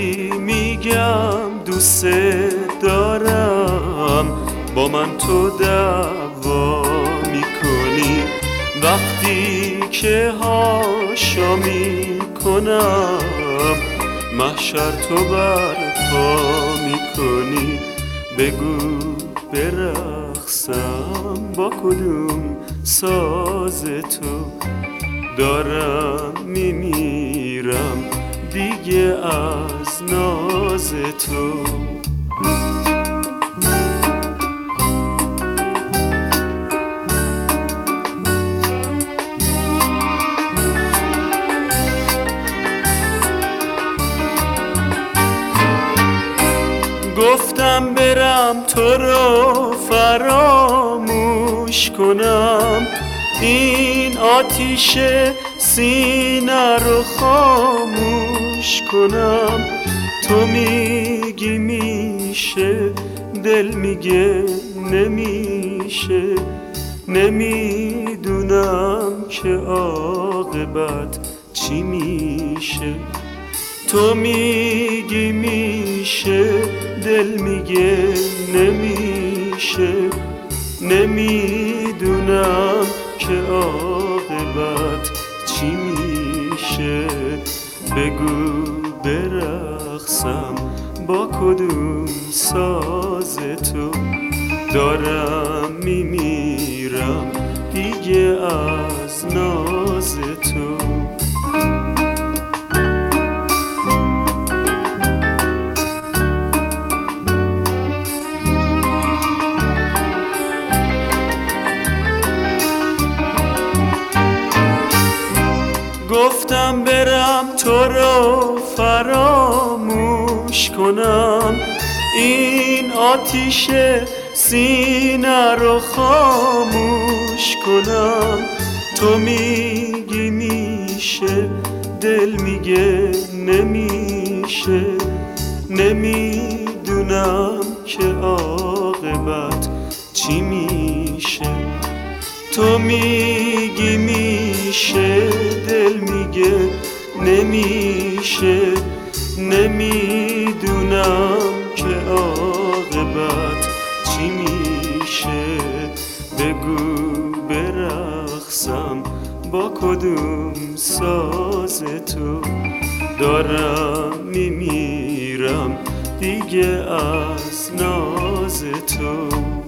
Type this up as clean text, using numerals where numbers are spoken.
وقتی میگم دوست دارم با من تو دعوا میکنی، وقتی که هاشا میکنم محشر تو برپا میکنی. بگو برقصم با کدوم ساز تو، دارم میمیرم دیگه از ناز تو. گفتم برم تو رو فراموش کنم، این آتیش سینه رو خاموش کنم. تو میگی میشه، دل میگه نمیشه، نمیدونم که عاقبت چی میشه. تو میگی میشه، دل میگه نمیشه، نمیدونم که عاقبت چی میشه. بگو برقصم با کدوم ساز تو، دارم میمیرم دیگه از ناز تو. گفتم برم تو رو فراموش کنم، این آتیش سینه رو خاموش کنم. تو میگی میشه، دل میگه نمیشه، نمیدونم که عاقبت چی میشه. تو میگی میشه، دل میگه نمیشه، نمیدونم که عاقبت چی میشه. بگو برقصم با کدوم ساز تو، دارم میمیرم دیگه از ناز تو.